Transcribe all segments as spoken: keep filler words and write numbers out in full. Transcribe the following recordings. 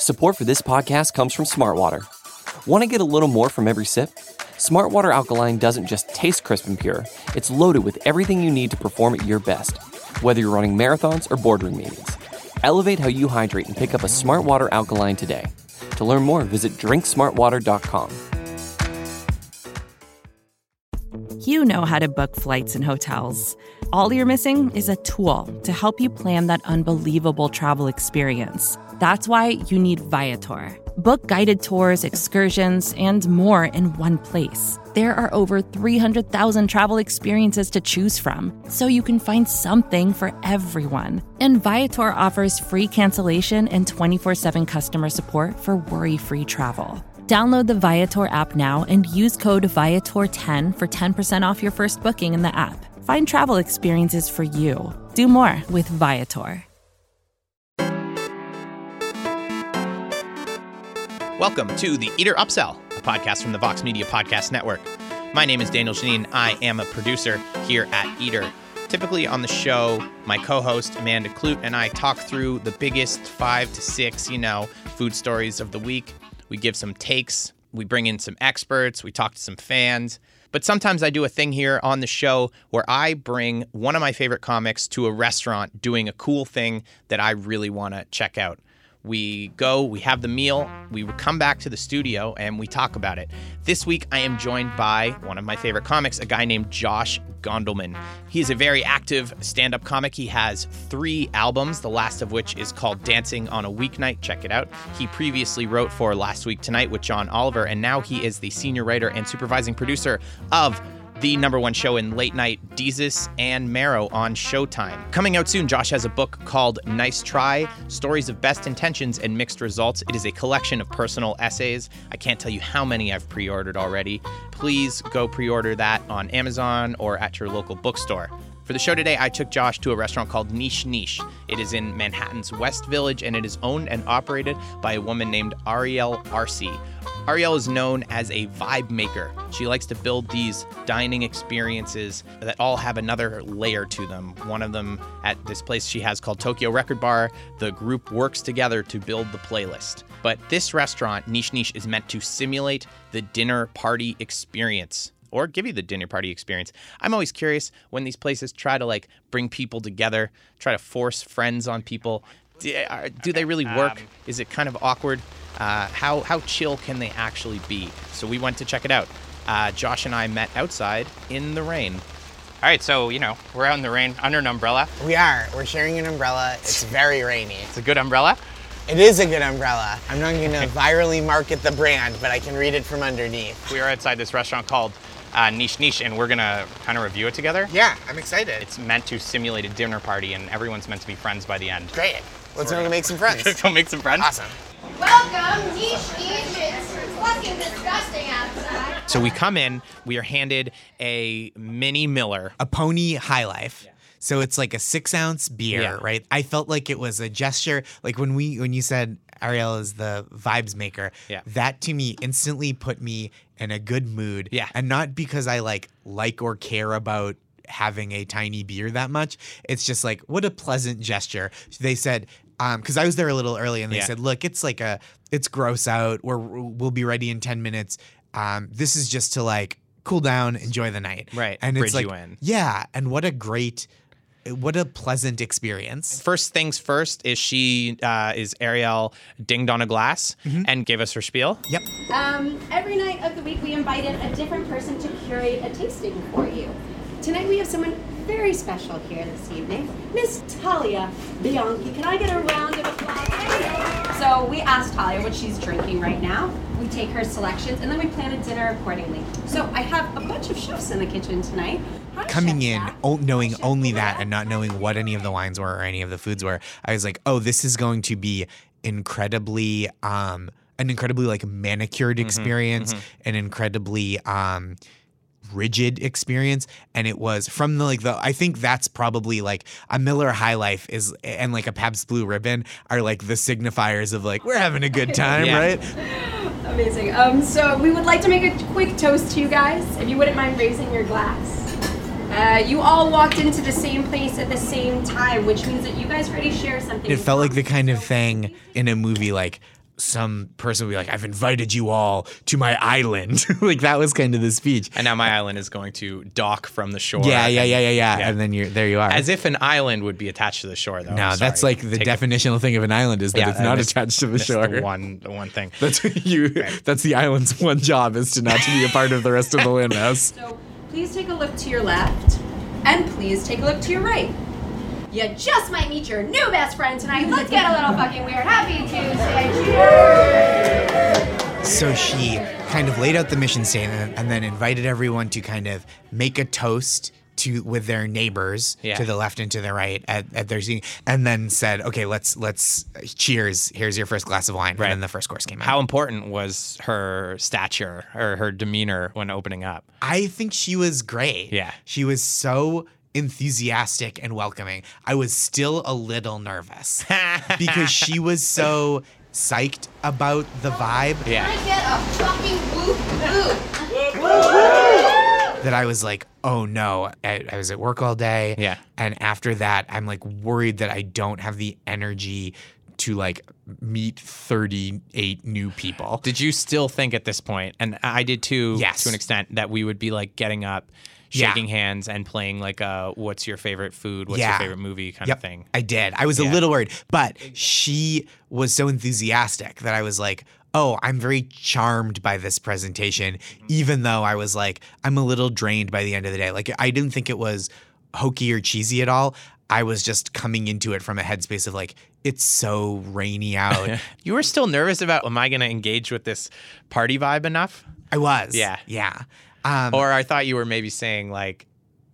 Support for this podcast comes from Smartwater. Want to get a little more from every sip? Smartwater Alkaline doesn't just taste crisp and pure, it's loaded with everything you need to perform at your best, whether you're running marathons or boardroom meetings. Elevate how you hydrate and pick up a Smartwater Alkaline today. To learn more, visit drink smartwater dot com. You know how to book flights and hotels. All you're missing is a tool to help you plan that unbelievable travel experience. That's why you need Viator. Book guided tours, excursions, and more in one place. There are over three hundred thousand travel experiences to choose from, so you can find something for everyone. And Viator offers free cancellation and twenty-four seven customer support for worry-free travel. Download the Viator app now and use code Viator ten for ten percent off your first booking in the app. Find travel experiences for you. Do more with Viator. Welcome to the Eater Upsell, a podcast from the Vox Media Podcast Network. My name is Daniel Janine. I am a producer here at Eater. Typically on the show, my co-host Amanda Kloot and I talk through the biggest five to six, you know, food stories of the week. We give some takes, we bring in some experts, we talk to some fans. But sometimes I do a thing here on the show where I bring one of my favorite comics to a restaurant doing a cool thing that I really want to check out. We go, we have the meal, we come back to the studio, and we talk about it. This week, I am joined by one of my favorite comics, a guy named Josh Gondelman. He's a very active stand-up comic. He has three albums, the last of which is called Dancing on a Weeknight. Check it out. He previously wrote for Last Week Tonight with John Oliver, and now he is the senior writer and supervising producer of the number one show in late night, Desus and Mero on Showtime. Coming out soon, Josh has a book called Nice Try, Stories of Best Intentions and Mixed Results. It is a collection of personal essays. I can't tell you how many I've pre-ordered already. Please go pre-order that on Amazon or at your local bookstore. For the show today, I took Josh to a restaurant called Niche Niche. It is in Manhattan's West Village, and it is owned and operated by a woman named Arielle Arce. Arielle is known as a vibe maker. She likes to build these dining experiences that all have another layer to them. One of them at this place she has called Tokyo Record Bar. The group works together to build the playlist. But this restaurant, Niche Niche, is meant to simulate the dinner party experience, or give you the dinner party experience. I'm always curious when these places try to like bring people together, try to force friends on people. Do, uh, do they really work? Um, Is it kind of awkward? Uh, how how chill can they actually be? So we went to check it out. Uh, Josh and I met outside in the rain. All right, so, you know, we're out in the rain under an umbrella. We are. We're sharing an umbrella. It's very rainy. It's a good umbrella? It is a good umbrella. I'm not going to virally market the brand, but I can read it from underneath. We are outside this restaurant called uh, Niche Niche, and we're going to kind of review it together. Yeah, I'm excited. It's meant to simulate a dinner party, and everyone's meant to be friends by the end. Great. Let's go make some friends. Let's go make some friends. Awesome. Welcome, Niche Niche. It's fucking disgusting outside. So we come in, we are handed a mini Miller. A Pony High Life. Yeah. So it's like a six ounce beer, Yeah. right? I felt like it was a gesture. Like when we when you said Arielle is the vibes maker, Yeah. that to me instantly put me in a good mood. Yeah. And not because I like like or care about having a tiny beer that much. It's just like, what a pleasant gesture. They said, um, because I was there a little early, and they Yeah. said, look, it's like a, it's gross out. We're we'll be ready in ten minutes. Um, this is just to like cool down, enjoy the night. Right. And Bridge it's like, you in. yeah. And what a great, what a pleasant experience. First things first is she uh, is Arielle dinged on a glass and gave us her spiel. Yep. Um, every night of the week, we invited a different person to curate a tasting for you. Tonight, we have someone very special here this evening, Miss Talia Bianchi. Can I get a round of applause? So we asked Talia what she's drinking right now. We take her selections, and then we plan a dinner accordingly. So I have a bunch of chefs in the kitchen tonight. Hi, Coming Chef in, Zach. o- knowing Chef only Maria. that and not knowing what any of the wines were or any of the foods were, I was like, oh, this is going to be incredibly, um, an incredibly like manicured experience, an incredibly, um, rigid experience. And it was from the like the I think that's probably like a Miller High Life is and like a Pabst Blue Ribbon are like the signifiers of like we're having a good time, Yeah. right? Amazing. Um, so we would like to make a quick toast to you guys, if you wouldn't mind raising your glass. Uh, you all walked into the same place at the same time, which means that you guys already share something. It in felt like the common. kind of thing in a movie like some person would be like, I've invited you all to my island. Like that was kind of the speech. And now my island is going to dock from the shore. Yeah, yeah, and- yeah, yeah, yeah. yeah. And then you're there you are. As if an island would be attached to the shore, though. no, I'm that's sorry. like the Take it- definitional thing of an island is that Yeah, it's I not missed- attached to the missed shore. The one, the one thing. That's you. That's the island's one job is to not to be a part of the rest of the landmass. So please take a look to your left, and please take a look to your right. You just might meet your new best friend tonight. Let's get a little fucking weird. Happy Tuesday. Cheers! So she kind of laid out the mission statement and then invited everyone to kind of make a toast to with their neighbors Yeah. to the left and to the right at, at their seating, and then said, "Okay, let's let's cheers. Here's your first glass of wine." Right. And then the first course came out. How important was her stature or her demeanor when opening up? I think she was great. Yeah. She was so enthusiastic and welcoming. I was still a little nervous because she was so psyched about the vibe Yeah. I get a fucking whoop whoop. that I was like, oh no, I, I was at work all day. Yeah. And after that, I'm like worried that I don't have the energy to like meet thirty-eight new people. Did you still think at this point, and I did too, Yes. to an extent, that we would be like getting up, Yeah. shaking hands, and playing like a "What's your favorite food? What's Yeah. your favorite movie?" kind Yep, of thing? I did. I was Yeah. a little worried, but she was so enthusiastic that I was like, oh, I'm very charmed by this presentation, even though I was like, I'm a little drained by the end of the day. Like, I didn't think it was hokey or cheesy at all. I was just coming into it from a headspace of like, it's so rainy out. You were still nervous about, am I going to engage with this party vibe enough? I was. Yeah. Yeah. Um, Or I thought you were maybe saying like,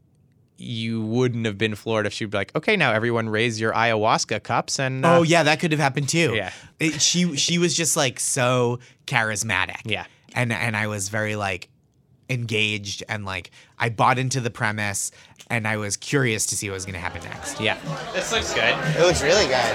you wouldn't have been floored if she'd be like, okay, now everyone raise your ayahuasca cups and uh, oh, yeah, that could have happened too. Yeah. It, she she was just like so charismatic. Yeah. And and I was very like engaged and like I bought into the premise and I was curious to see what was going to happen next. yeah. This looks good. It looks really good.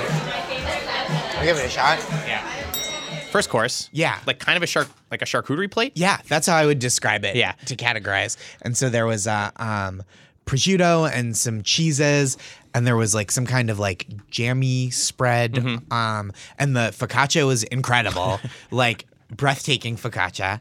I'll give it a shot. Yeah. First course. Yeah. Like kind of a shark, like a charcuterie plate. Yeah, that's how I would describe it. Yeah. To categorize. And so there was uh, um, prosciutto and some cheeses, and there was like some kind of like jammy spread. Mm-hmm. Um, and the focaccia was incredible, like breathtaking focaccia.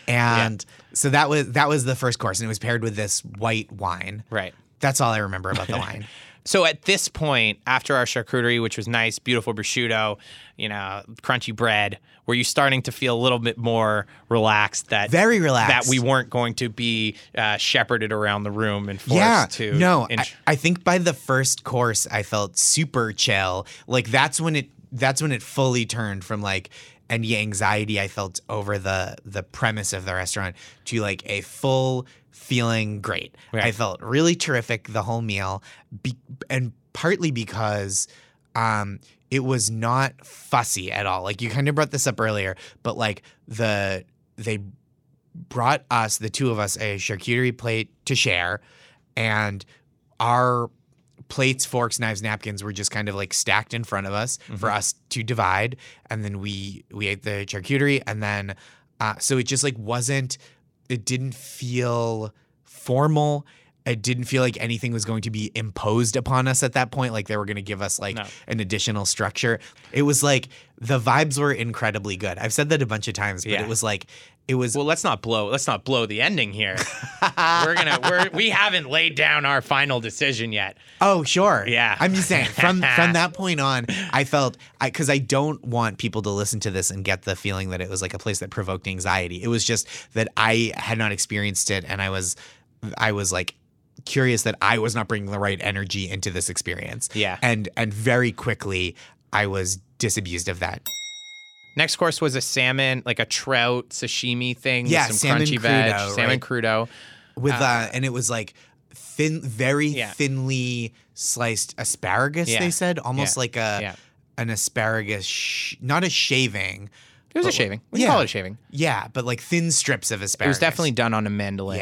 And so that was that was the first course, and it was paired with this white wine. Right. That's all I remember about the wine. So at this point, after our charcuterie, which was nice, beautiful prosciutto, you know, crunchy bread, were you starting to feel a little bit more relaxed that Very relaxed. that we weren't going to be uh, shepherded around the room and forced Yeah, to no, I, int- I think by the first course I felt super chill. Like that's when it that's when it fully turned from like any anxiety I felt over the the premise of the restaurant to like a full feeling great. Right. I felt really terrific the whole meal, be, and partly because um, it was not fussy at all. Like you kind of brought this up earlier, but like the they brought us, the two of us, a charcuterie plate to share, and our plates, forks, knives, napkins were just kind of like stacked in front of us for us to divide, and then we we ate the charcuterie, and then uh, so it just like wasn't. It didn't feel formal. It didn't feel like anything was going to be imposed upon us at that point. Like they were going to give us like No. an additional structure. It was like the vibes were incredibly good. I've said that a bunch of times, but Yeah. it was like it was. Well, let's not blow. Let's not blow the ending here. we're gonna. We're we haven't laid down our final decision yet. Oh, sure. Yeah. I'm just saying from from that point on, I felt I because I don't want people to listen to this and get the feeling that it was like a place that provoked anxiety. It was just that I had not experienced it, and I was I was like curious that I was not bringing the right energy into this experience. Yeah. And and very quickly I was disabused of that. Next course was a salmon, like a trout sashimi thing. Yeah, with some salmon crunchy veg, crudo, salmon right? crudo. With uh, and it was like thin, very Yeah. thinly sliced asparagus. Yeah. They said almost Yeah. like a Yeah. an asparagus, sh- not a shaving. It was a but- shaving. We can yeah. call it a shaving. Yeah, but like thin strips of It asparagus. was definitely done on a mandolin. Yeah.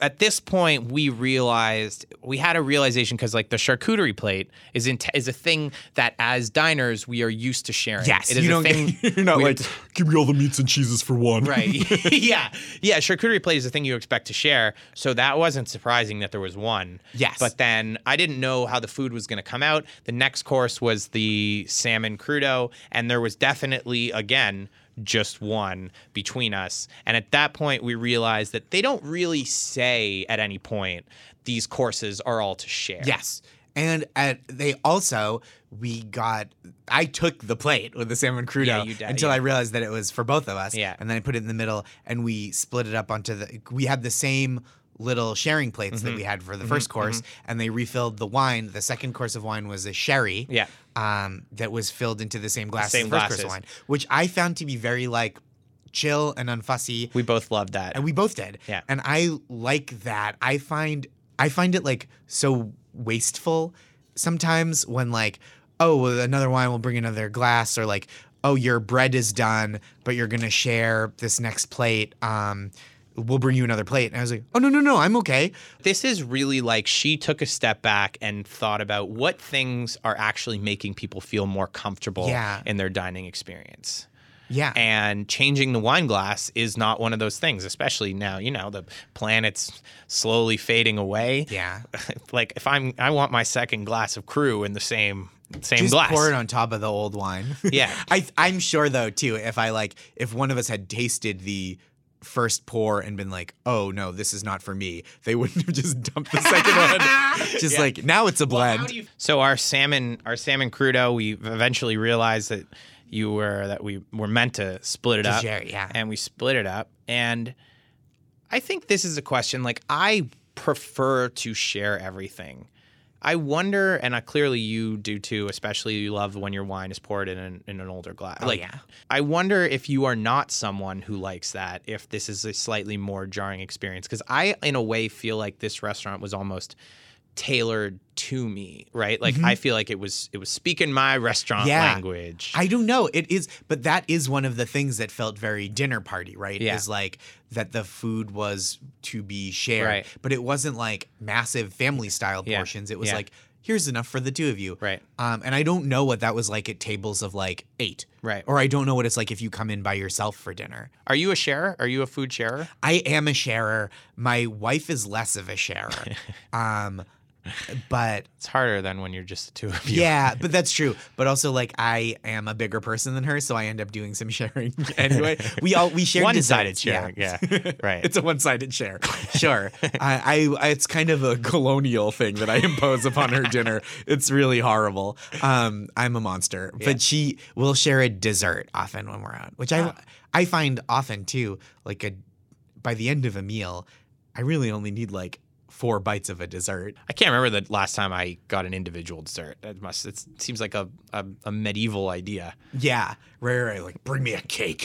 at this point, we realized we had a realization because like the charcuterie plate is in is a thing that as diners we are used to sharing. Yes, it is you a don't thing. get, you're not we- like, give me all the meats and cheeses for one. Right. yeah. Yeah. Charcuterie plate is a thing you expect to share. So that wasn't surprising that there was one. Yes. But then I didn't know how the food was going to come out. The next course was the salmon crudo. And there was definitely, again, just one between us. And at that point, we realized that they don't really say at any point these courses are all to share. Yes. And at, they also, we got, I took the plate with the salmon crudo Yeah, you did, until yeah. I realized that it was for both of us. Yeah. And then I put it in the middle and we split it up onto the, we had the same little sharing plates Mm-hmm. that we had for the first course, and they refilled the wine. The second course of wine was a sherry. Yeah. Um, that was filled into the same glass same as the first course glasses. of wine, which I found to be very like chill and unfussy. We both loved that. And we both did. Yeah. And I like that. I find I find it like so wasteful sometimes when like, oh, well, another wine will bring another glass, or like, oh, your bread is done, but you're gonna share this next plate. Um, we'll bring you another plate. And I was like, oh no, no, no, I'm okay. This is really like she took a step back and thought about what things are actually making people feel more comfortable Yeah. in their dining experience. Yeah. And changing the wine glass is not one of those things, especially now, you know, the planet's slowly fading away. Yeah. Like if I'm I want my second glass of Cru in the same same Just glass. pour it on top of the old wine. Yeah. I I'm sure though too, if I like if one of us had tasted the first pour and been like, oh no, this is not for me, they wouldn't have just dumped the second one. Just like, now it's a blend. So our salmon, our salmon crudo, we eventually realized that you were that we were meant to split it To up, share it, yeah. and we split it up. And I think this is a question. Like, I prefer to share everything. I wonder, and uh, clearly you do too, especially you love when your wine is poured in an, in an older glass. Oh, like, yeah. I wonder if you are not someone who likes that, if this is a slightly more jarring experience. Because I, in a way, feel like this restaurant was almost tailored to me, right? Like, I feel like it was it was speaking my restaurant Mm-hmm. Yeah. language. I don't know. It is, but that is one of the things that felt very dinner party, right? Yeah. Is like that the food was to be shared, Right. but it wasn't like massive family style Yeah. portions. It was Yeah. like, here's enough for the two of you. Right. Um, and I don't know what that was like at tables of like eight. Right. Or I don't know what it's like if you come in by yourself for dinner. Are you a sharer? Are you a food sharer? I am a sharer. My wife is less of a sharer. um, but It's harder than when you're just the two of you. yeah, but that's true. But also, like, I am a bigger person than her, so I end up doing some sharing anyway. We all we share One-sided desserts, sharing. Yeah. Right. It's a one-sided share. Sure. I, I it's kind of a colonial thing that I impose upon her dinner. It's really horrible. Um, I'm a monster. Yeah. But she will share a dessert often when we're out, which I I find often too. Like a by the end of a meal, I really only need like four bites of a dessert. I can't remember the last time I got an individual dessert. It must. It seems like a, a, a medieval idea. Yeah, right, right. Like, bring me a cake.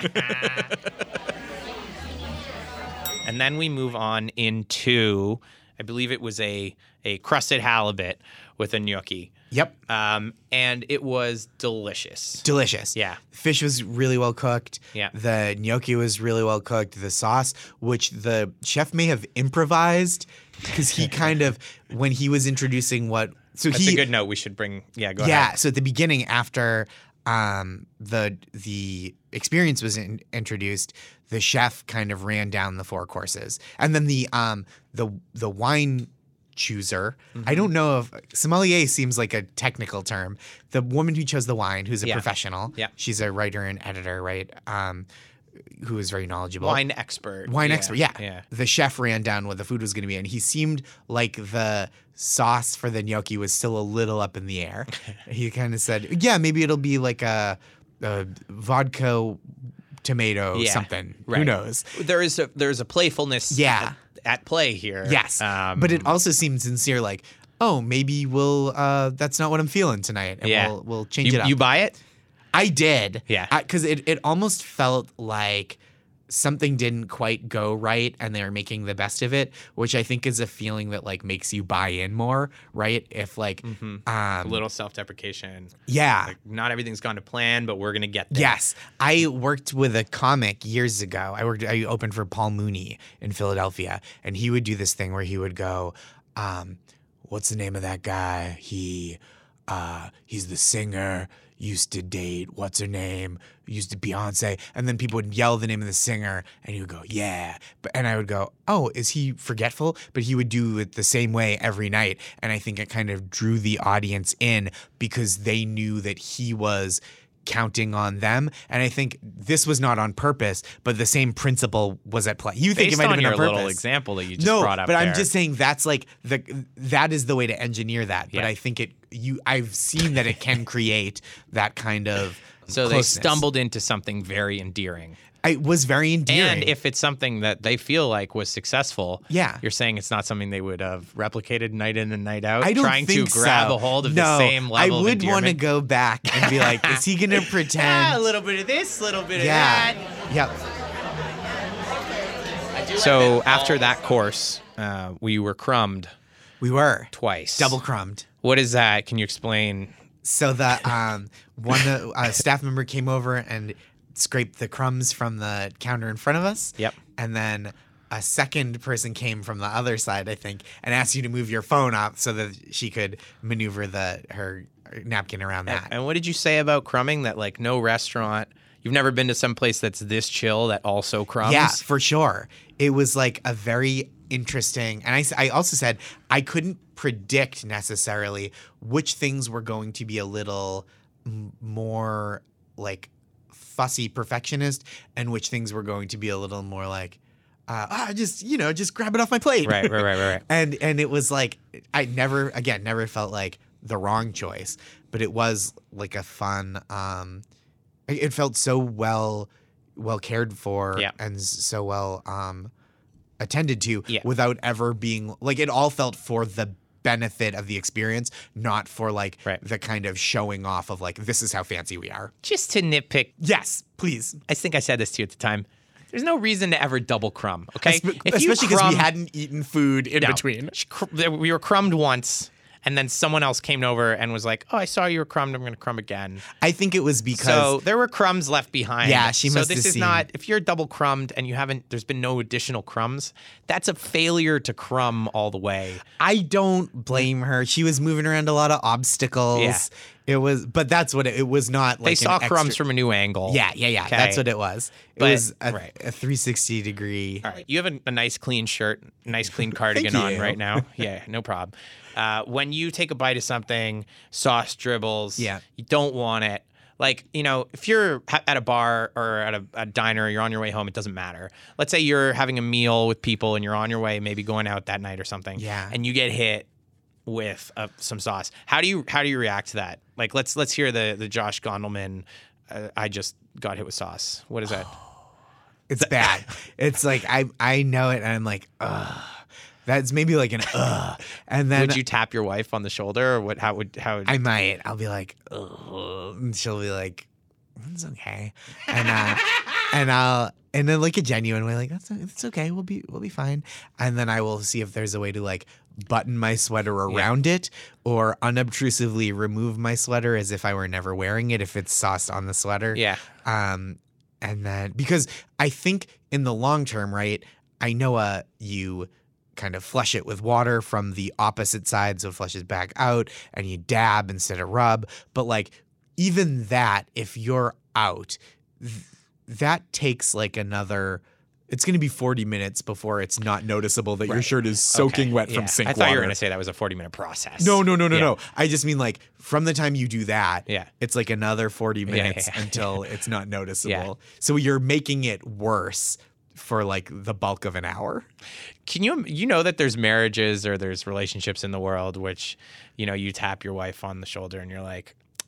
And then we move on into, I believe it was a a crusted halibut with a gnocchi. Yep. Um, and it was delicious. Delicious. Yeah. Fish was really well cooked. Yeah. The gnocchi was really well cooked. The sauce, which the chef may have improvised, because he kind of, when he was introducing what, so That's he, a good note. We should bring. Yeah, go yeah. ahead. So at the beginning, after um, the the experience was in, introduced, the chef kind of ran down the four courses, and then the um the the wine chooser. Mm-hmm. I don't know if sommelier seems like a technical term. The woman who chose the wine, who's a Yeah. professional. Yeah. She's a writer and editor, right? Um, who is very knowledgeable. Wine expert. Wine Yeah, expert, yeah. Yeah. The chef ran down what the food was going to be, and he seemed like the sauce for the gnocchi was still a little up in the air. He kind of said, yeah, maybe it'll be like a, a vodka tomato Yeah, something. Who right. knows? There is a there's a playfulness. Yeah. At, at play here. Yes. Um, but it also seemed sincere, like, oh, maybe we'll, uh, that's not what I'm feeling tonight, and yeah. we'll, we'll change you, it up. You buy it? I did. Yeah. Because it, it almost felt like something didn't quite go right and they're making the best of it, which I think is a feeling that like makes you buy in more, right? If like Mm-hmm. um A little self-deprecation. yeah. Like, not everything's gone to plan, but we're gonna get there. Yes. I worked with a comic years ago. I worked I opened for Paul Mooney in Philadelphia, and he would do this thing where he would go, um, what's the name of that guy? He uh he's the singer, used to date what's her name, used to Beyonce, and then people would yell the name of the singer, and he would go, yeah, but and I would go, oh, is he forgetful? But he would do it the same way every night, and I think it kind of drew the audience in because they knew that he was counting on them, and I think this was not on purpose, but the same principle was at play. You think Based it might on have been your on purpose? little example that you just no, brought up but I'm there. just saying that's like the that is the way to engineer that. But Yeah. I think it you I've seen that it can create that kind of So they closeness. stumbled into something very endearing. It was very endearing. And if it's something that they feel like was successful, Yeah. you're saying it's not something they would have replicated night in and night out, I don't trying think to grab so. a hold of no, the same level I of would want to endearment. go back and be like, is he gonna pretend? Ah, a little bit of this, a little bit of yeah, that. yep. So after that course, uh, we were crumbed We were twice. double crumbed. What is that? Can you explain? So the um, one uh, staff member came over and scraped the crumbs from the counter in front of us. Yep. And then a second person came from the other side, I think, and asked you to move your phone up so that she could maneuver the her napkin around that. And what did you say about crumbing? That like no restaurant, you've never been to some place that's this chill that also crumbs? Yeah, for sure. It was like a very interesting, and I, s- I also said I couldn't predict necessarily which things were going to be a little m- more like fussy perfectionist and which things were going to be a little more like, uh, ah, just, you know, just grab it off my plate. Right, right, right, right, right. and and it was like, I never, again, never felt like the wrong choice, but it was like a fun, um, it it felt so well, well cared for Yeah. and s- so well um, attended to Yeah. without ever being, like, it all felt for the benefit of the experience, not for like Right. the kind of showing off of like, this is how fancy we are. Just to nitpick, Yes, please. I think I said this to you at the time. There's no reason to ever double crumb, okay? Espe- If you Especially because we crumb- hadn't eaten food in No. between. She cr- We were crumbed once, and then someone else came over and was like, "Oh, I saw you were crumbed. I'm going to crumb again." I think it was because So there were crumbs left behind. Yeah, she So must this have is seen- not. If you're double crumbed and you haven't, there's been no additional crumbs. That's a failure to crumb all the way. I don't blame her. She was moving around a lot of obstacles. Yeah. It was, but that's what it, it was not like They an saw extra- crumbs from a new angle. Yeah, yeah, yeah. Okay. That's what it was. It But- was a, right. a three sixty degree. All right, you have a, a nice clean shirt, nice clean cardigan Thank on you. right now. Yeah, no problem. Uh, when you take a bite of something, sauce dribbles. Yeah. You don't want it. Like, you know, if you're ha- at a bar or at a, a diner, you're on your way home, it doesn't matter. Let's say you're having a meal with people and you're on your way, maybe going out that night or something. Yeah. And you get hit with uh, some sauce. How do you how do you react to that? Like, let's let's hear the the Josh Gondelman. Uh, I just got hit with sauce. What is that? It's bad. It's like I I know it, and I'm like, ugh. That's maybe like an ugh. And then Would you tap your wife on the shoulder, or what? How would how? Would, I might. I'll be like, ugh. And she'll be like, it's okay. And uh, and I'll and then like a genuine way, like that's it's okay. We'll be we'll be fine. And then I will see if there's a way to like button my sweater around it or unobtrusively remove my sweater as if I were never wearing it if it's sauced on the sweater. Yeah. Um, and then because I think in the long term, right? I know uh you kind of flush it with water from the opposite side so it flushes back out and you dab instead of rub. But like even that, if you're out, th- that takes like another it's going to be forty minutes before it's not noticeable that your Right. shirt is soaking Okay, wet yeah. from sink I thought water. you were going to say that was a forty minute process. No, no, no, no, Yeah. no. I just mean like from the time you do that, Yeah. it's like another forty yeah, minutes yeah. until it's not noticeable. Yeah. So you're making it worse for like the bulk of an hour. Can you you know that there's marriages or there's relationships in the world which, you know, you tap your wife on the shoulder and you're like,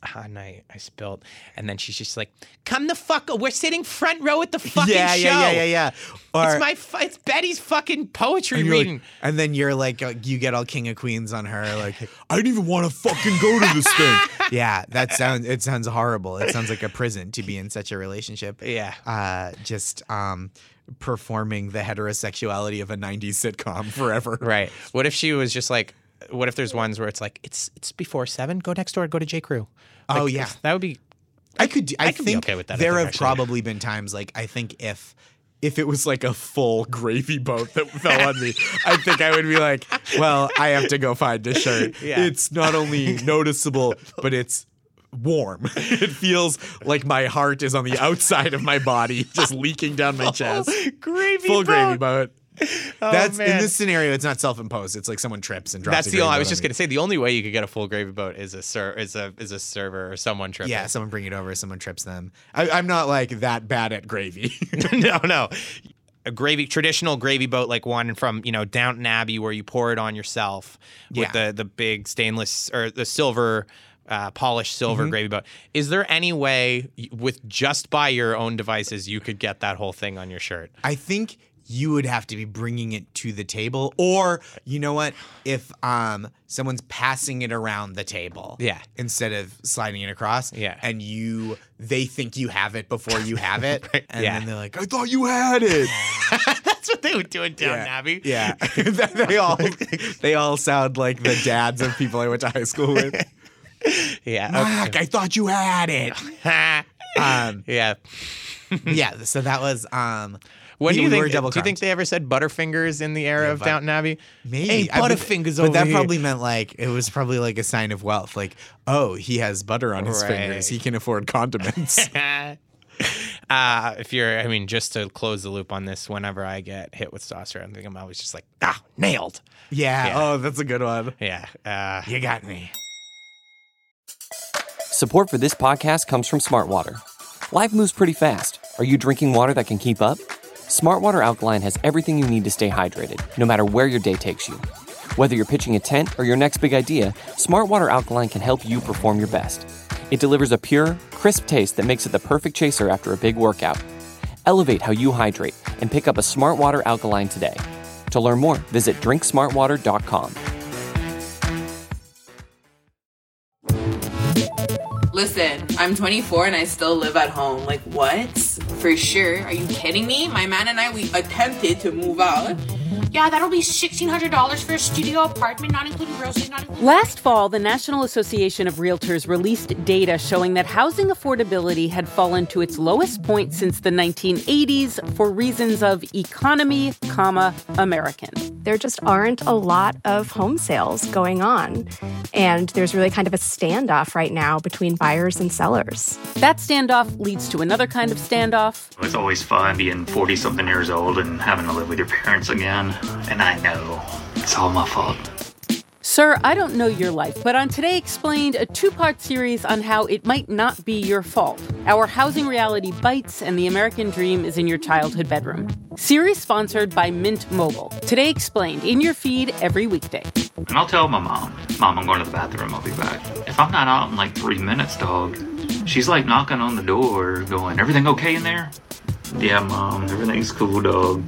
and I, I spilled. And then she's just like, come the fuck, we're sitting front row at the fucking yeah, show. yeah, yeah, yeah, yeah. Or, it's my, fu- it's Betty's fucking poetry and reading. Like, and then you're like, uh, you get all King of Queens on her. Like, I didn't even want to fucking go to this thing. Yeah, that sounds, it sounds horrible. It sounds like a prison to be in such a relationship. Yeah. Uh, just um, performing the heterosexuality of a nineties sitcom forever. Right. What if she was just like, what if there's ones where it's like, it's it's before seven, go next door, go to J. Crew. Like, Oh, yeah. That would be, I could. do- I, I could be think okay with that, I there think, have actually. probably been times like I think if if it was like a full gravy boat that fell on me, I think I would be like, well, I have to go find a shirt. Yeah. It's not only noticeable, but it's warm. It feels like my heart is on the outside of my body, just leaking down my chest. gravy Full boat. gravy boat. That's in man. this scenario. It's not self-imposed. It's like someone trips and drops. That's a the gravy only, I boat was on just me. going to say, the only way you could get a full gravy boat is a ser- is a is a server or someone tripping. Yeah, someone bring it over. Someone trips them. I, I'm not like that bad at gravy. no, no. A gravy, traditional gravy boat, like one from, you know, Downton Abbey where you pour it on yourself with Yeah. the, the big stainless or the silver, uh, polished silver Mm-hmm. gravy boat. Is there any way y- with just by your own devices you could get that whole thing on your shirt? I think you would have to be bringing it to the table, or you know what? If um someone's passing it around the table, Yeah. instead of sliding it across, Yeah. and you they think you have it before you have it, and Yeah. then they're like, "I thought you had it." That's what they would do in Downton yeah. Abbey. Yeah, they all they all sound like the dads of people I went to high school with. Yeah. Mac, I thought you had it. Okay. Um, yeah. yeah. So that was um. When we- do you we were think? double Do you think crossed. they ever said Butterfingers in the era Yeah, of but- Downton Abbey? Maybe. Hey, I- but- Butterfingers but over that here. probably meant like it was probably like a sign of wealth. Like, oh, he has butter on his Right. fingers. He can afford condiments. uh, if you're, I mean, just to close the loop on this, whenever I get hit with saucer, I think I'm always just like, ah, nailed. yeah. Yeah. Oh, that's a good one. Yeah. Uh, You got me. Support for this podcast comes from Smart Water. Life moves pretty fast. Are you drinking water that can keep up? Smart Water Alkaline has everything you need to stay hydrated, no matter where your day takes you. Whether you're pitching a tent or your next big idea, Smart Water Alkaline can help you perform your best. It delivers a pure, crisp taste that makes it the perfect chaser after a big workout. Elevate how you hydrate and pick up a Smart Water Alkaline today. To learn more, visit drink smart water dot com. Listen, I'm twenty-four and I still live at home. Like, what? For sure. Are you kidding me? My man and I, we attempted to move out. Yeah, that'll be sixteen hundred dollars for a studio apartment, not including groceries, not including... Last fall, the National Association of Realtors released data showing that housing affordability had fallen to its lowest point since the nineteen eighties for reasons of economy, comma, American. There just aren't a lot of home sales going on. And there's really kind of a standoff right now between buyers and sellers. That standoff leads to another kind of standoff. It's always fun being forty-something years old and having to live with your parents again. And I know it's all my fault. Sir, I don't know your life, but on Today Explained, a two-part series on how it might not be your fault. Our housing reality bites and the American dream is in your childhood bedroom. Series sponsored by Mint Mobile. Today Explained, in your feed every weekday. And I'll tell my mom, Mom, I'm going to the bathroom, I'll be back. If I'm not out in like three minutes, dog, she's like knocking on the door going, everything okay in there? Yeah, Mom, everything's cool, dog.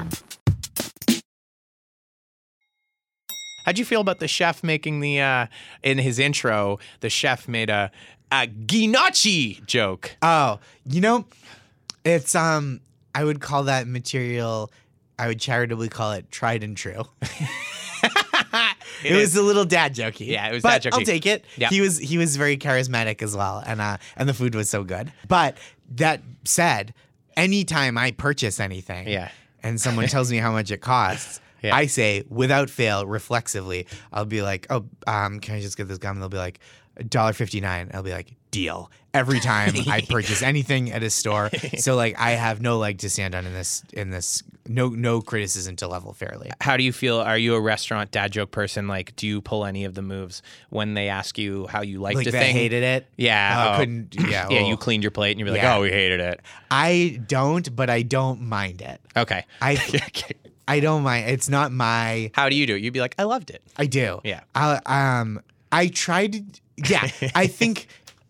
How'd you feel about the chef making the, uh, in his intro, the chef made a, a gnocchi joke? Oh, you know, it's um, I would call that material. I would charitably call it tried and true. It, it was a little dad jokey. Yeah, it was but dad jokey. I'll take it. Yep. He was he was very charismatic as well, and uh, and the food was so good. But that said, anytime I purchase anything, Yeah. and someone tells me how much it costs. Yeah. I say, without fail, reflexively, I'll be like, oh, um, can I just get this gum? And they'll be like, one dollar fifty-nine. I'll be like, deal. Every time I purchase anything at a store. So, like, I have no leg to stand on in this, in this, no no criticism to level fairly. How do you feel? Are you a restaurant dad joke person? Like, do you pull any of the moves when they ask you how you liked Like, a that thing? hated it? Yeah. Uh, oh. couldn't, yeah. Yeah, oh. you cleaned your plate and you'd be like, Yeah. oh, we hated it. I don't, but I don't mind it. Okay. I I don't mind. It's not my. How do you do it? You'd be like, I loved it. I do. Yeah. I um I tried to. Yeah. I think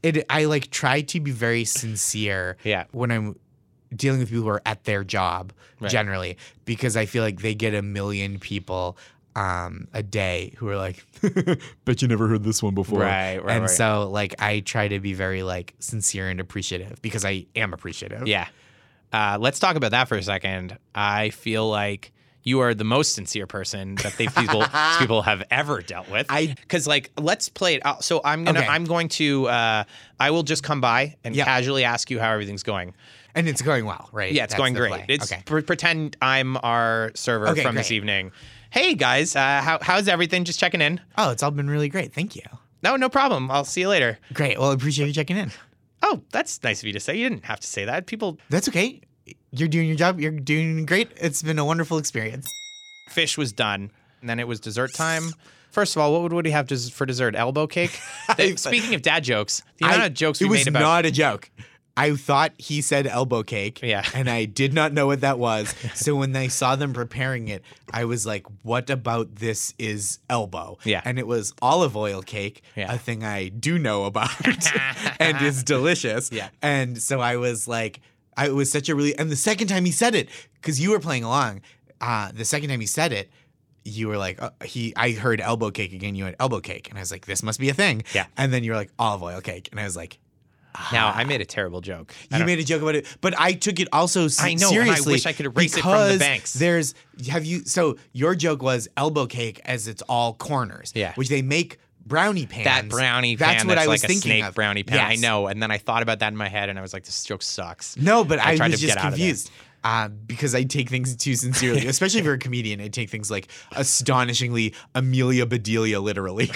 it I like try to be very sincere Yeah. when I'm dealing with people who are at their job Right. generally, because I feel like they get a million people um, a day who are like, bet you never heard this one before. Right, right, And right. so like I try to be very like sincere and appreciative because I am appreciative. Yeah. Uh, let's talk about that for a second. I feel like you are the most sincere person that they people these people have ever dealt with. I because like let's play it out. So I'm gonna Okay. I'm going to uh, I will just come by and Yeah. casually ask you how everything's going. And it's going well, right? Yeah, it's That's going the great. play. It's okay. pre- pretend I'm our server Okay, from this great. evening. Hey guys, uh, how how's everything? Just checking in. Oh, it's all been really great. Thank you. No, no problem. I'll see you later. Great. Well, I appreciate you checking in. Oh, that's nice of you to say. You didn't have to say that. People That's okay. You're doing your job. You're doing great. It's been a wonderful experience. Fish was done, and then it was dessert time. First of all, what would Woody have des- for dessert? Elbow cake? The- speaking of dad jokes, the amount I- of jokes we it was made about not a joke. I thought he said elbow cake. Yeah. And I did not know what that was. So when I saw them preparing it, I was like, what about this is elbow? Yeah. And it was olive oil cake, Yeah. a thing I do know about and is delicious. Yeah. And so I was like, I it was such a really, and the second time he said it, because you were playing along, uh, the second time he said it, you were like, uh, he. I heard elbow cake again. You went elbow cake. And I was like, this must be a thing. Yeah. And then you were like, olive oil cake. And I was like, Now, I made a terrible joke. I you don't- made a joke about it, but I took it also s- I know, and I seriously. wish I could erase it from the because banks. There's have you so your joke was elbow cake as it's all corners. Yeah. Which they make brownie pans. that brownie pan That's what that's I was like a thinking snake of. brownie pan. I Yes. know. And then I thought about that in my head, and I was like, this joke sucks. No, but I, tried was to just get out of there. confused. Uh, because I take things too sincerely, especially if you're a comedian. I take things like astonishingly Amelia Bedelia literally.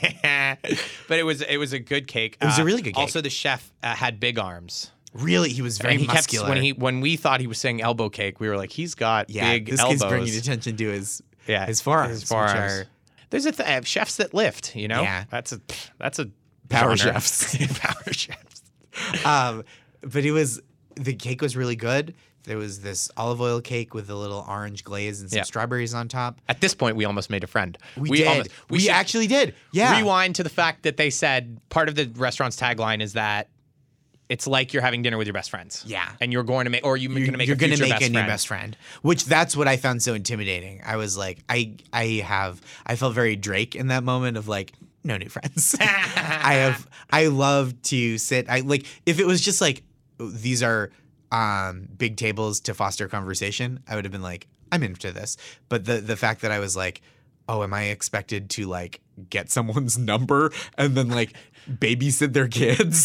But it was it was a good cake. It was a Uh, really good cake. Also, the chef uh, had big arms. Really, he was very and he muscular. kept when he when we thought he was saying elbow cake, we were like, he's got yeah, big this elbows. kid's bringing attention to his yeah, his forearms. His which forearms. are There's a th- uh, chefs that lift. You know, Yeah. that's a that's a Power genre. chefs. Power chefs. um, but it was the cake was really good. There was this olive oil cake with a little orange glaze and some Yeah. strawberries on top. At this point, we almost made a friend. We, did. almost- we should actually did. Yeah. Rewind to the fact that they said part of the restaurant's tagline is that it's like you're having dinner with your best friends. Yeah. and you're going to make, or you're, You're, going to make you're a gonna future make best a new friend. best friend, which that's what I found so intimidating. I was like, I I have I felt very Drake in that moment of like, no new friends. I have I love to sit. I like if it was just like these are um, big tables to foster conversation, I would have been like, I'm into this. But the the fact that I was like, oh, am I expected to like get someone's number and then like babysit their kids?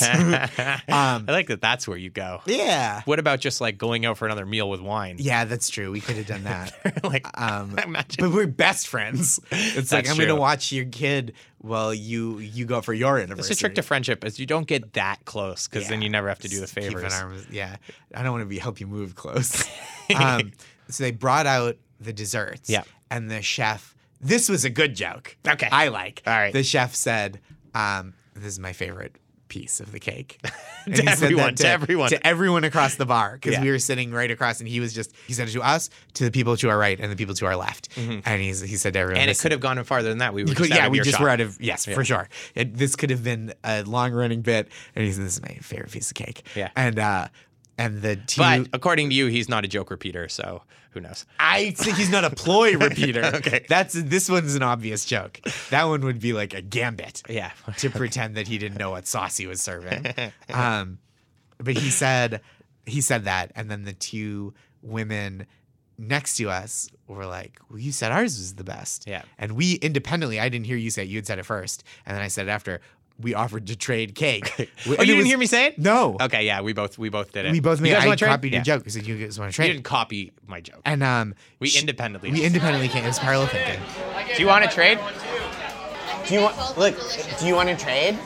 I like that. That's where you go. Yeah. What about just like going out for another meal with wine? Yeah, that's true. We could have done that. like, um, imagine. but we're best friends. It's like That's I'm going to true. watch your kid while you you go for your anniversary. It's a trick to friendship is you don't get that close because then Yeah. you never have to do the Keep an favors. arm- yeah, I don't want to be help you move close. um, so they brought out the desserts. Yeah. and the chef. This was a good joke. Okay. I like. All right. The chef said, um, "This is my favorite piece of the cake." And To he said that everyone, to everyone. to everyone across the bar because Yeah. we were sitting right across, and he was just he said it to us, to the people to our right, and the people to our left, and he's he said to everyone, and it "This- could have gone farther than that. We were you just could- out yeah, of we earshot. just were out of yes, Yeah. for sure. It, this could have been a long running bit, and he said, "This is my favorite piece of cake." Yeah. and uh, and the two. But according to you, he's not a joke repeater, so who knows? I think he's not a ploy repeater. Okay. That's this one's an obvious joke. That one would be like a gambit. Yeah. To pretend that he didn't know what sauce he was serving. Um, but he said he said that, and then the two women next to us were like, "Well, you said ours was the best." Yeah. And we independently, I didn't hear you say it. You had said it first, and then I said it after. We offered to trade cake. Oh, you didn't hear me say it? No. Okay, yeah, we both we both did it. We both You made. guys I wanna trade? copied your Yeah. joke. I said, "You guys want to You trade?" didn't copy my joke. And um, We sh- independently We did. independently came. It was parallel thinking. Do you want to trade? Do you want look? Do you want to trade?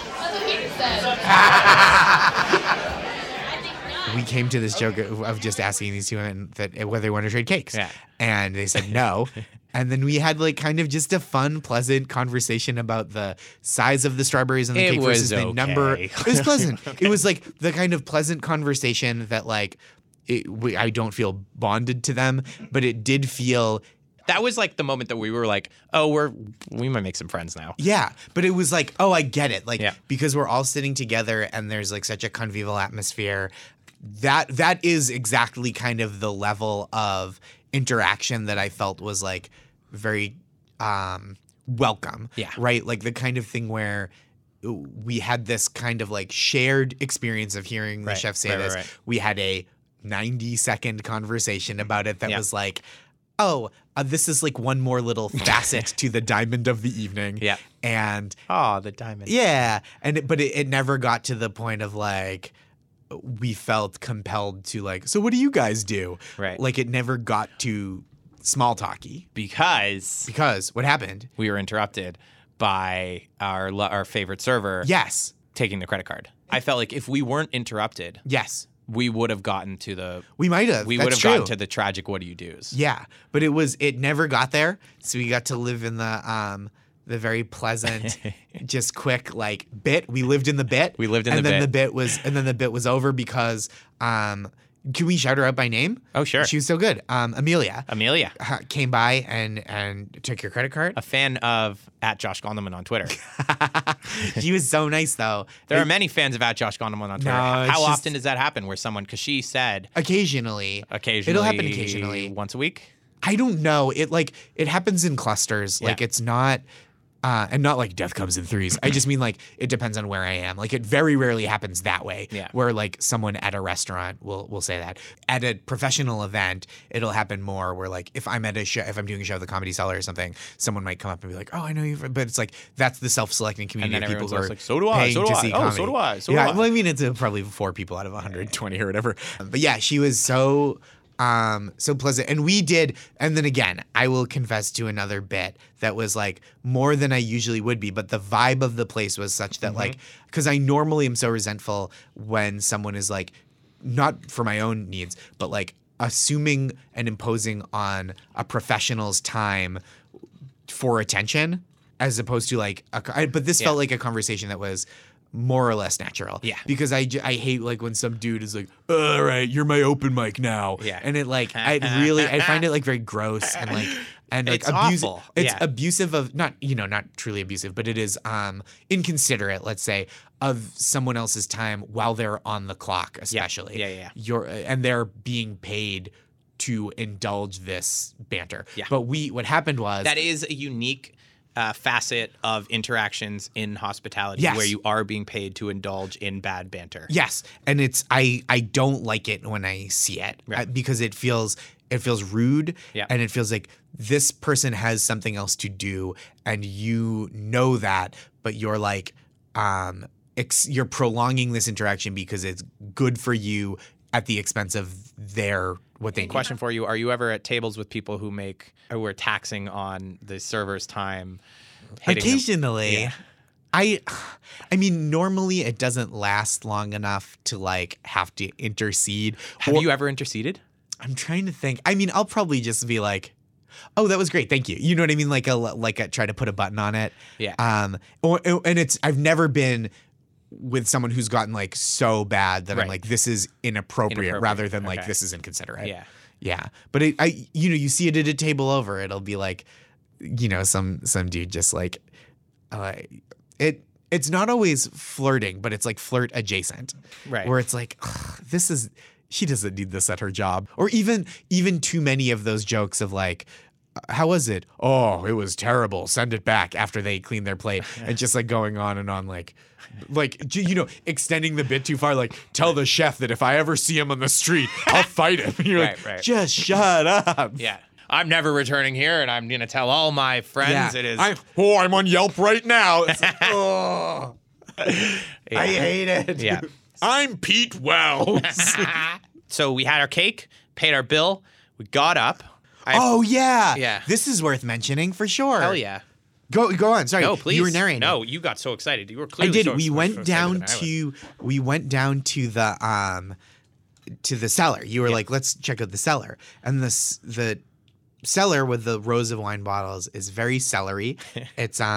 We came to this joke of, of just asking these two women that whether they want to trade cakes. Yeah. And they said no. And then we had like kind of just a fun, pleasant conversation about the size of the strawberries on the It cake versus was the number. okay. It was pleasant. It was like the kind of pleasant conversation that like it, we, I don't feel bonded to them, but it did feel That was like the moment that we were like, oh, we're we might make some friends now. Yeah, but it was like, oh, I get it. Like, Yeah. because we're all sitting together and there's like such a convivial atmosphere. That that is exactly kind of the level of interaction that I felt was like very um, welcome. Yeah. Right? Like the kind of thing where we had this kind of like shared experience of hearing the Right, chef say right, right, this. right. We had a ninety second conversation about it that Yeah. was like, oh, uh, this is like one more little facet to the diamond of the evening. Yeah. And Oh, the diamond. yeah, and it, but it, it never got to the point of like we felt compelled to like. So what do you guys do? Right. Like it never got to small talky Because because what happened? we were interrupted by our lo- our favorite server Yes. taking the credit card. I felt like if we weren't interrupted, Yes. we would have gotten to the We might have. we That's would have true. gotten to the tragic what do you do's. Yeah, but it was it never got there. So we got to live in the um the very pleasant, just quick like bit. We lived in the bit. We lived in and the then bit. the bit was and then the bit was over because um can we shout her out by name? Oh, sure. She was so good. Um, Amelia Amelia, uh, came by and and took your credit card. a fan of at Josh Gondelman on Twitter. She was so nice though. There It- are many fans of at Josh Gondelman on Twitter. No, How it's just- often does that happen? Where someone, because she said occasionally. occasionally, It'll happen occasionally. once a week. I don't know. It like it happens in clusters. Like Yeah. it's not uh and not like death comes in threes. I just mean like it depends on where I am. Like it very rarely happens that way. Yeah. Where like someone at a restaurant will will say that. At a professional event, it'll happen more where like if I'm at a show if I'm doing a show at the Comedy Cellar or something, someone might come up and be like, "Oh, I know you," from-" but it's like that's the self-selecting community then of people everyone's who are like, "So do I, paying so do to I. see Oh, comedy. so do I, so do yeah, I. well, I mean it's uh, probably four people out of one hundred twenty or whatever. But yeah, she was so um so pleasant, and we did. And then again, I will confess to another bit that was like more than I usually would be, but the vibe of the place was such that like because I normally am so resentful when someone is like not for my own needs, but like assuming and imposing on a professional's time for attention as opposed to like a, I, but this Yeah. felt like a conversation that was more or less natural. Yeah. Because I, j- I hate like when some dude is like, all right, you're my open mic now. Yeah. And it like, I really, I find it like very gross and like, and like It's abusive. awful. It's Yeah. abusive of not, you know, not truly abusive, but it is um inconsiderate, let's say, of someone else's time while they're on the clock, especially. Yeah, yeah, yeah. You're, and they're being paid to indulge this banter. Yeah. But we, what happened was That is a unique uh, facet of interactions in hospitality Yes. where you are being paid to indulge in bad banter. Yes, and it's I I don't like it when I see it Right. uh, because it feels it feels rude Yeah. and it feels like this person has something else to do and you know that, but you're like um ex- you're prolonging this interaction because it's good for you at the expense of their what they need. Question for you: are you ever at tables with people who make who are taxing on the server's time? hitting them? Occasionally. Yeah. I I mean normally it doesn't last long enough to like have to intercede. Have Or- you ever interceded? I'm trying to think. I mean, I'll probably just be like, "Oh, that was great, thank you." You know what I mean? Like a like a, try to put a button on it. Yeah. Um. Or and it's I've never been with someone who's gotten like so bad that I'm Right. like, this is inappropriate, Inappropriate. rather than like Okay. this is inconsiderate. Yeah. Yeah. But it, I you know you see it at a table over. It'll be like, you know, some some dude just like, uh, it. It's not always flirting, but it's like flirt adjacent. Right. Where it's like, "Ugh, this is. She doesn't need this at her job." Or even even too many of those jokes of like, how was it? Oh, it was terrible. Send it back after they clean their plate. And just like going on and on like like you know, extending the bit too far, like tell the chef that if I ever see him on the street, I'll fight him. And you're Right, like, right. just shut up. Yeah. I'm never returning here, and I'm gonna tell all my friends it is. I, oh, I'm on Yelp right now. It's like, oh, Yeah. I hate it. Yeah. I'm Pete Wells. So we had our cake, paid our bill, we got up. I, Oh yeah, Yeah. This is worth mentioning for sure. hell yeah! Go go on. Sorry, No, please. you were narrating. No, you got so excited. You were I clearly. did. So we so went excited down than I was. to we went down to the um to the cellar. You were like, let's check out the cellar, and the s- the cellar with the rows of wine bottles is very celery. It's um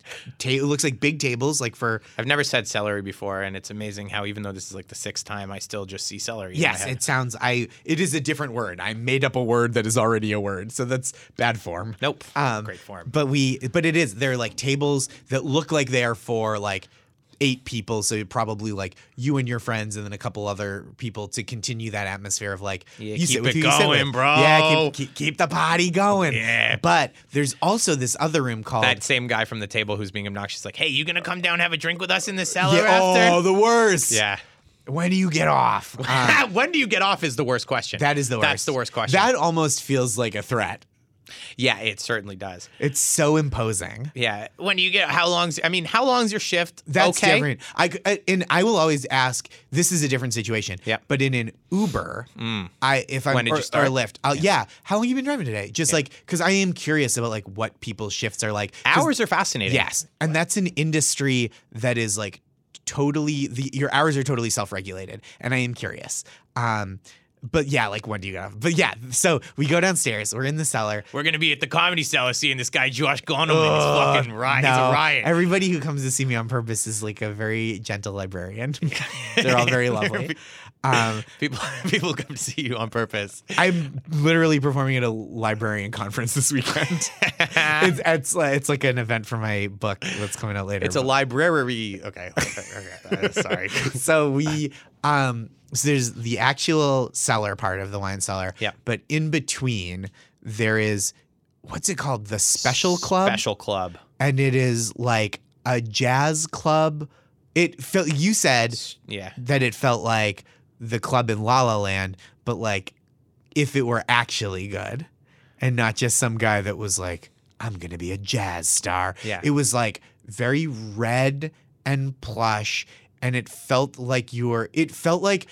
ta- it looks like big tables, like for. I've never said celery before, and it's amazing how even though this is like the sixth time, I still just see celery. Yes, in my head. it sounds. I. It is a different word. I made up a word that is already a word, so that's bad form. Nope. Um, Great form. But we. But it is. They're like tables that look like they are for like. Eight people, so probably like you and your friends, and then a couple other people to continue that atmosphere of like Yeah, you keep sit with it who you sit going, with. bro. Yeah, keep, keep keep the party going. Yeah. But there's also this other room called That same guy from the table who's being obnoxious, like, hey, you gonna come down and have a drink with us in the cellar yeah, after? oh, the worst. Yeah. When do you get off? Um, when do you get off is the worst question. that is the worst. That's the worst question. That almost feels like a threat. Yeah, it certainly does. It's so imposing. Yeah. When do you get, how long's, I mean, how long's your shift? That's okay. different. I, I- and I will always ask. This is a different situation. Yeah. But in an Uber, I if I'm When did or, you start? or Lyft, I'll, yeah. How long have you been driving today? Just like because I am curious about like what people's shifts are like. 'Cause- Hours are fascinating. Yes, and that's an industry that is like totally the your hours are totally self-regulated, and I am curious. Um, but yeah, like when do you get off? But yeah, so we go downstairs. We're in the cellar. We're going to be at the Comedy Cellar seeing this guy, Josh Gonham, and he's fucking riot. He's No, a riot. everybody who comes to see me on purpose is like a very gentle librarian. They're all very lovely. Um, people, people come to see you on purpose. I'm literally performing at a librarian conference this weekend. it's it's, like, it's like an event for my book that's coming out later. It's a library. Okay. okay, okay. Uh, sorry. So we um so there's the actual cellar part of the wine cellar. Yeah. But in between there is what's it called? The Special Club. Special Club. And it is like a jazz club. It felt you said Yeah. that it felt like the club in La La Land, but like if it were actually good and not just some guy that was like, I'm gonna be a jazz star. Yeah. It was like very red and plush, and it felt like you were it felt like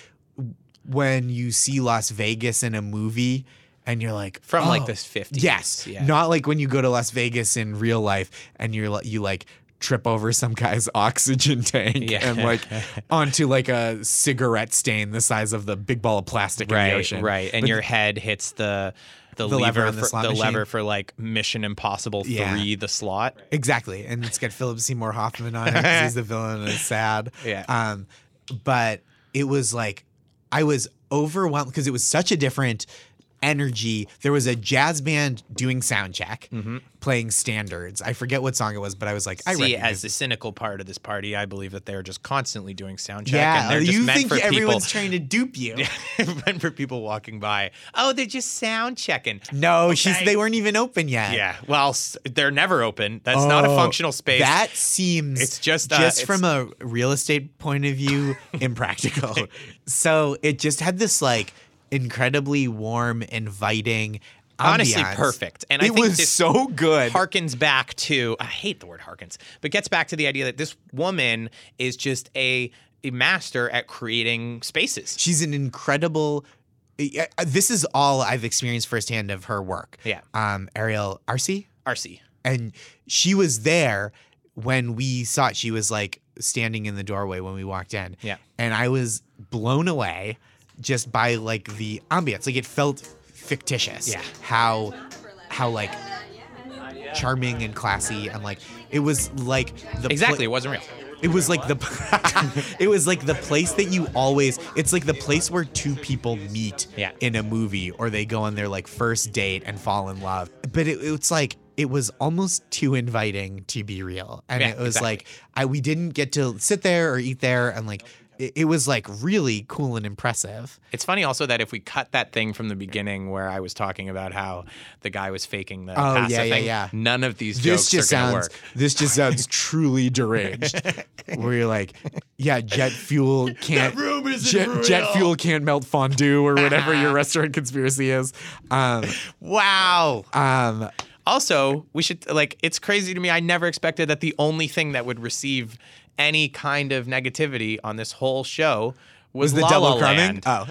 when you see Las Vegas in a movie and you're like From oh, like this fifties. Yes. Yeah. Not like when you go to Las Vegas in real life and you're like you like trip over some guy's oxygen tank Yeah. and like onto like a cigarette stain the size of the big ball of plastic in Right, the ocean. right. And But your head hits the the, The lever lever, on the for, slot the machine. lever for like Mission Impossible Yeah. three, the slot. Exactly. And it's got Philip Seymour Hoffman on it because he's the villain and it's sad. Yeah. Um, but it was like, I was overwhelmed because it was such a different energy. There was a jazz band doing sound check, playing standards. I forget what song it was, but I was like, I See, recognize as the cynical part of this party, I believe that they're just constantly doing sound check. Yeah, and they're just you meant think for everyone's people, trying to dupe you. meant for people walking by. Oh, they're just sound checking. No, she's Okay. they weren't even open yet. Yeah, well, s- they're never open. That's not a Oh, functional space. That seems It's just, uh, just it's- from a real estate point of view impractical. So it just had this like incredibly warm, inviting Honestly, ambiance. perfect. And I it think was this so good. harkens back to, I hate the word harkens, but gets back to the idea that this woman is just a, a master at creating spaces. She's an incredible. uh, This is all I've experienced firsthand of her work. Yeah. Um, Ariel Arce, R C. and she was there when we saw it. She was like standing in the doorway when we walked in. Yeah. And I was blown away just by like the ambience. Like it felt fictitious. Yeah. How how like charming and classy and like it was like the Exactly, pla- it wasn't real. It was like the it was like the place that you always it's like the place where two people meet Yeah. in a movie or they go on their like first date and fall in love. But it, it's like it was almost too inviting to be real. And Yeah, it was exactly. like I we didn't get to sit there or eat there and like it, it was like really cool and impressive. It's funny also that if we cut that thing from the beginning where I was talking about how the guy was faking the Oh, passive yeah, yeah, thing, yeah. none of these This jokes just are going to sounds work. this just sounds truly deranged. Where you're like, yeah, jet fuel can't room isn't jet, jet real. fuel can't melt fondue or whatever your restaurant conspiracy is. Um, Wow. um, Also, we should like it's crazy to me. I never expected that the only thing that would receive any kind of negativity on this whole show was, was the La double La crumbing? Land. Oh,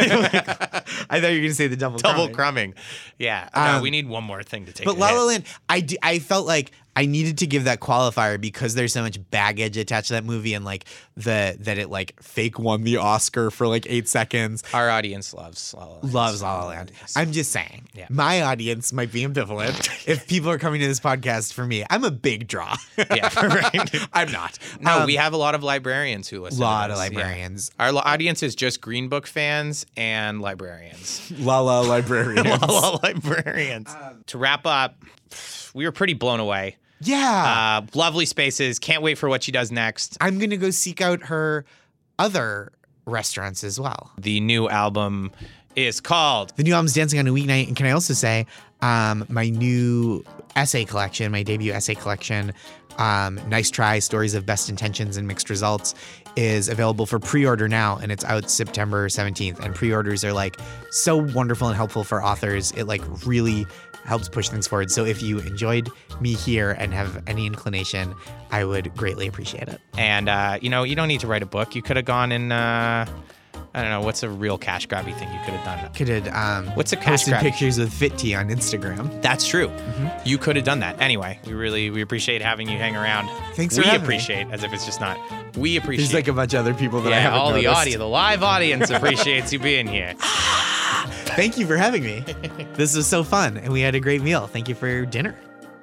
I thought you were gonna say the double Double crumbing. crumbing. Yeah. No, Um, we need one more thing to take. But a La hit. La Land, I, d- I felt like I needed to give that qualifier because there's so much baggage attached to that movie and like the that it like fake won the Oscar for like eight seconds. Our audience loves La La Land. Loves La La Land. I'm just saying. Yeah. My audience might be ambivalent. If people are coming to this podcast for me, I'm a big draw. Yeah, right. I'm not. No, Um, we have a lot of librarians who listen. a lot to of this. librarians. Yeah. Our lo- audience is just Green Book fans and librarians. La La librarians. La La librarians. To wrap up, we were pretty blown away. Yeah. Uh, lovely spaces. Can't wait for what she does next. I'm going to go seek out her other restaurants as well. The new album is called The new album's Dancing on a Weeknight. And can I also say um, my new essay collection, my debut essay collection, um, Nice Try, Stories of Best Intentions and Mixed Results, is available for pre-order now, and it's out September seventeenth. And pre-orders are like so wonderful and helpful for authors. It like really helps push things forward. So if you enjoyed me here and have any inclination, I would greatly appreciate it. And, uh, you know, you don't need to write a book. You could have gone and, uh, I don't know, what's a real cash grabby thing you could have done? Could have um, What's a cash posted grab? pictures with Fit Tea on Instagram. That's true. You could have done that. Anyway, we really, we appreciate having you hang around. Thanks for we having me. appreciate, as if it's just not, we appreciate. There's like a bunch of other people that I yeah, haven't all the noticed. audio, the live audience appreciates you being here. Thank you for having me. This was so fun, and we had a great meal. Thank you for dinner.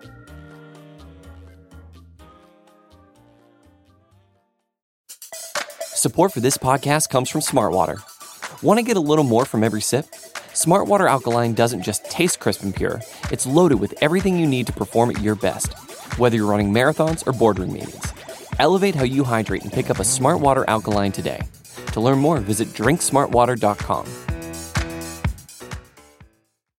Support for this podcast comes from Smartwater. Want to get a little more from every sip? Smartwater Alkaline doesn't just taste crisp and pure, it's loaded with everything you need to perform at your best, whether you're running marathons or boardroom meetings. Elevate how you hydrate and pick up a Smartwater Alkaline today. To learn more, visit drink smart water dot com.